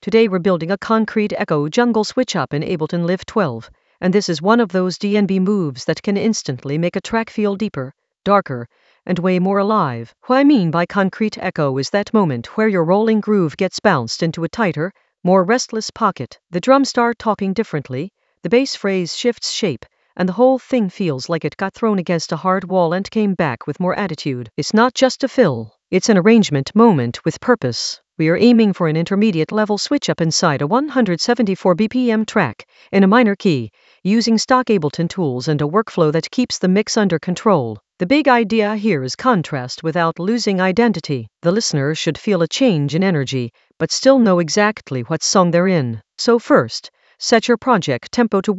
Today we're building a concrete echo jungle switch up in Ableton Live 12, and this is one of those DnB moves that can instantly make a track feel deeper, darker, and way more alive. What I mean by concrete echo is that moment where your rolling groove gets bounced into a tighter, more restless pocket. The drums start talking differently, the bass phrase shifts shape, and the whole thing feels like it got thrown against a hard wall and came back with more attitude. It's not just a fill, it's an arrangement moment with purpose. We are aiming for an intermediate level switch up inside a 174 BPM track, in a minor key, using stock Ableton tools and a workflow that keeps the mix under control. The big idea here is contrast without losing identity. The listener should feel a change in energy, but still know exactly what song they're in. So first, set your project tempo to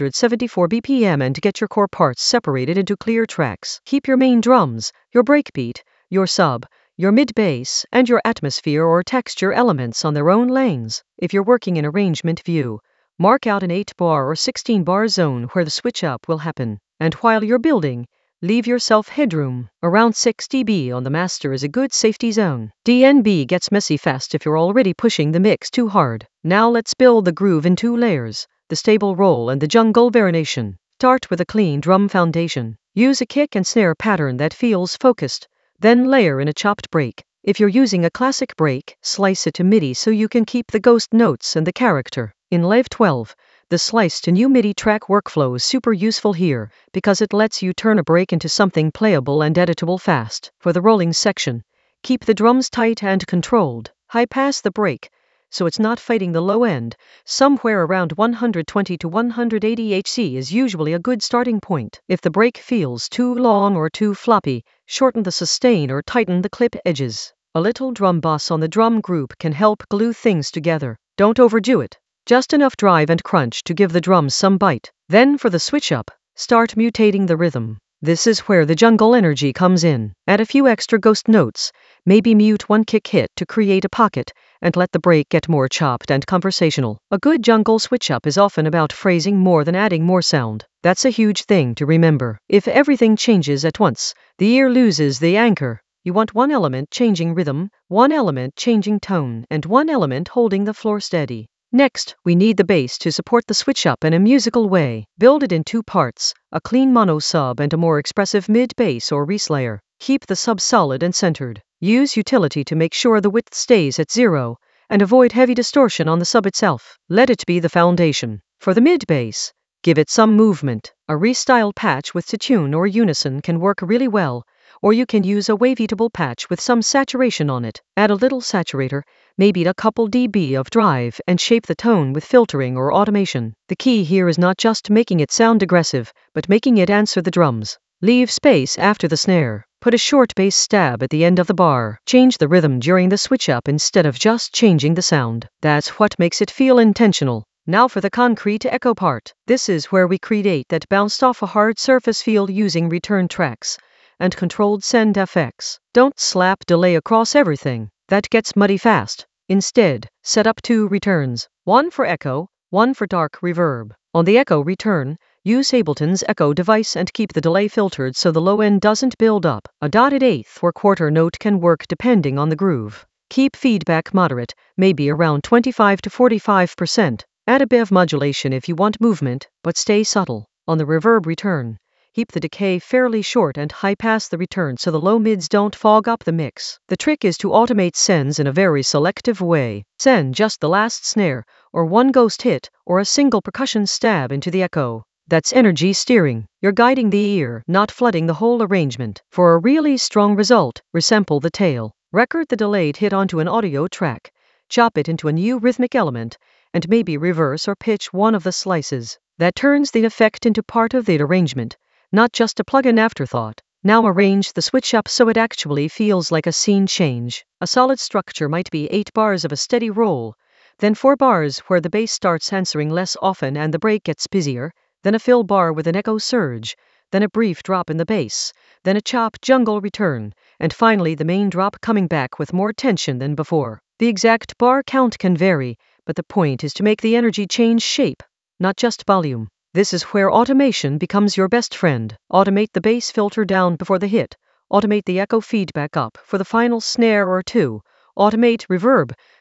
174 BPM and get your core parts separated into clear tracks. Keep your main drums, your breakbeat, your sub, your mid-bass, and your atmosphere or texture elements on their own lanes. If you're working in arrangement view, mark out an 8-bar or 16-bar zone where the switch up will happen. And while you're building, leave yourself headroom. Around 6 dB on the master is a good safety zone. DnB gets messy fast if you're already pushing the mix too hard. Now let's build the groove in 2 layers, the stable roll and the jungle variation. Start with a clean drum foundation. Use a kick and snare pattern that feels focused. Then layer in a chopped break. If you're using a classic break, slice it to MIDI so you can keep the ghost notes and the character. In Live 12, the slice to new MIDI track workflow is super useful here, because it lets you turn a break into something playable and editable fast. For the rolling section, keep the drums tight and controlled. High pass the break, so it's not fighting the low end. Somewhere around 120 to 180 Hz is usually a good starting point. If the break feels too long or too floppy, shorten the sustain or tighten the clip edges. A little drum bass on the drum group can help glue things together. Don't overdo it. Just enough drive and crunch to give the drums some bite. Then for the switch up, start mutating the rhythm. This is where the jungle energy comes in. Add a few extra ghost notes, maybe mute one kick hit to create a pocket, and let the break get more chopped and conversational. A good jungle switch up is often about phrasing more than adding more sound. That's a huge thing to remember. If everything changes at once, the ear loses the anchor. You want one element changing rhythm, one element changing tone, and one element holding the floor steady. Next, we need the bass to support the switch up in a musical way. Build it in 2 parts, a clean mono sub and a more expressive mid-bass or reese layer. Keep the sub solid and centered. Use utility to make sure the width stays at 0, and avoid heavy distortion on the sub itself. Let it be the foundation. For the mid-bass, give it some movement. A restyle patch with tune or unison can work really well, or you can use a waveatable patch with some saturation on it. Add a little saturator, maybe a couple dB of drive, and shape the tone with filtering or automation. The key here is not just making it sound aggressive, but making it answer the drums. Leave space after the snare. Put a short bass stab at the end of the bar. Change the rhythm during the switch up instead of just changing the sound. That's what makes it feel intentional. Now for the concrete echo part. This is where we create that bounced off a hard surface feel using return tracks and controlled send effects. Don't slap delay across everything. That gets muddy fast. Instead, set up 2 returns. One for echo, one for dark reverb. On the echo return, use Ableton's echo device and keep the delay filtered so the low end doesn't build up. A dotted eighth or quarter note can work depending on the groove. Keep feedback moderate, maybe around 25 to 45%. Add a bit of modulation if you want movement, but stay subtle. On the reverb return, keep the decay fairly short and high pass the return so the low mids don't fog up the mix. The trick is to automate sends in a very selective way. Send just the last snare, or one ghost hit, or a single percussion stab into the echo. That's energy steering. You're guiding the ear, not flooding the whole arrangement. For a really strong result, resample the tail. Record the delayed hit onto an audio track. Chop it into a new rhythmic element, and maybe reverse or pitch one of the slices. That turns the effect into part of the arrangement, not just a plug-in afterthought. Now arrange the switch up so it actually feels like a scene change. A solid structure might be 8 bars of a steady roll, then 4 bars where the bass starts answering less often and the break gets busier, then a fill bar with an echo surge, then a brief drop in the bass, then a chopped jungle return, and finally the main drop coming back with more tension than before. The exact bar count can vary, but the point is to make the energy change shape, not just volume. This is where automation becomes your best friend. Automate the bass filter down before the hit. Automate the echo feedback up for the final snare or 2. Automate reverb,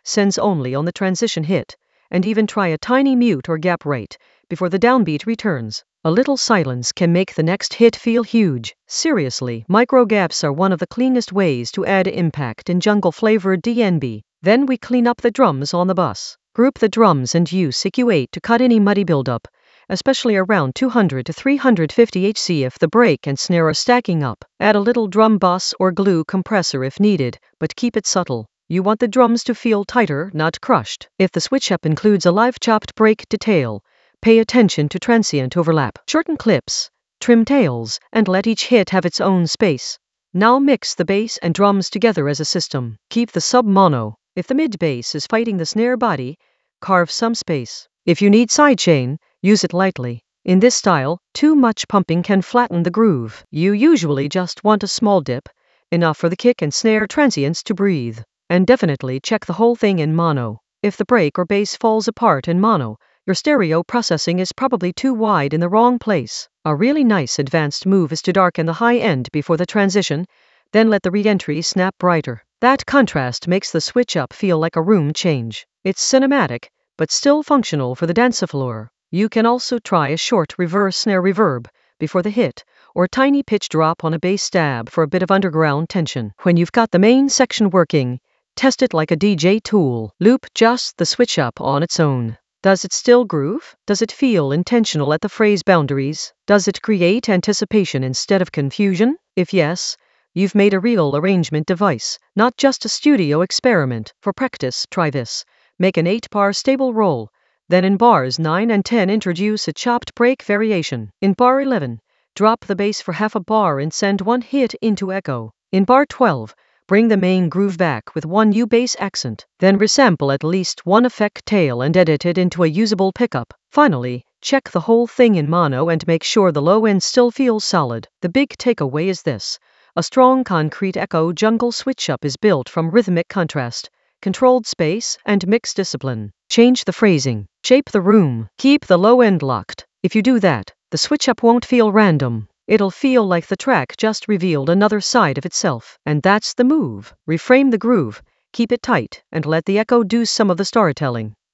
sends only on the transition hit, and even try a tiny mute or gap rate before the downbeat returns. A little silence can make the next hit feel huge. Seriously, micro gaps are one of the cleanest ways to add impact in jungle-flavored DNB. Then we clean up the drums on the bus. Group the drums and use CQ8 to cut any muddy buildup, especially around 200 to 350 Hz if the break and snare are stacking up. Add a little drum bus or glue compressor if needed, but keep it subtle. You want the drums to feel tighter, not crushed. If the switch-up includes a live chopped break detail, pay attention to transient overlap. Shorten clips, trim tails, and let each hit have its own space. Now mix the bass and drums together as a system. Keep the sub-mono. If the mid-bass is fighting the snare body, carve some space. If you need sidechain, use it lightly. In this style, too much pumping can flatten the groove. You usually just want a small dip, enough for the kick and snare transients to breathe. And definitely check the whole thing in mono. If the break or bass falls apart in mono, your stereo processing is probably too wide in the wrong place. A really nice advanced move is to darken the high end before the transition, then let the re-entry snap brighter. That contrast makes the switch up feel like a room change. It's cinematic, but still functional for the dance floor. You can also try a short reverse snare reverb before the hit, or a tiny pitch drop on a bass stab for a bit of underground tension. When you've got the main section working, test it like a DJ tool. Loop just the switch up on its own. Does it still groove? Does it feel intentional at the phrase boundaries? Does it create anticipation instead of confusion? If yes, you've made a real arrangement device, not just a studio experiment. For practice, try this. Make an 8-bar stable roll. Then in bars 9 and 10 introduce a chopped break variation. In bar 11, drop the bass for half a bar and send one hit into echo. In bar 12, bring the main groove back with one U-bass accent, then resample at least one effect tail and edit it into a usable pickup. Finally, check the whole thing in mono and make sure the low end still feels solid. The big takeaway is this: a strong concrete echo jungle switch-up is built from rhythmic contrast, controlled space, and mix discipline. Change the phrasing, shape the room, keep the low end locked. If you do that, the switch-up won't feel random. It'll feel like the track just revealed another side of itself. And that's the move. Reframe the groove, keep it tight, and let the echo do some of the storytelling.